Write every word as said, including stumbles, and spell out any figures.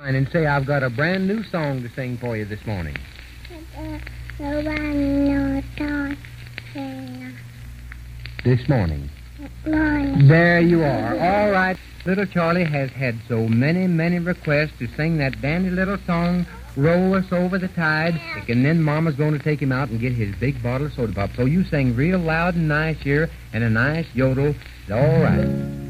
And say, I've got a brand new song to sing for you this morning. This morning. Morning. There you are. All right. Little Charlie has had so many, many requests to sing that dandy little song, Roll Us Over the Tide, and then Mama's going to take him out and get his big bottle of soda pop. So you sing real loud and nice here, and a nice yodel. All right.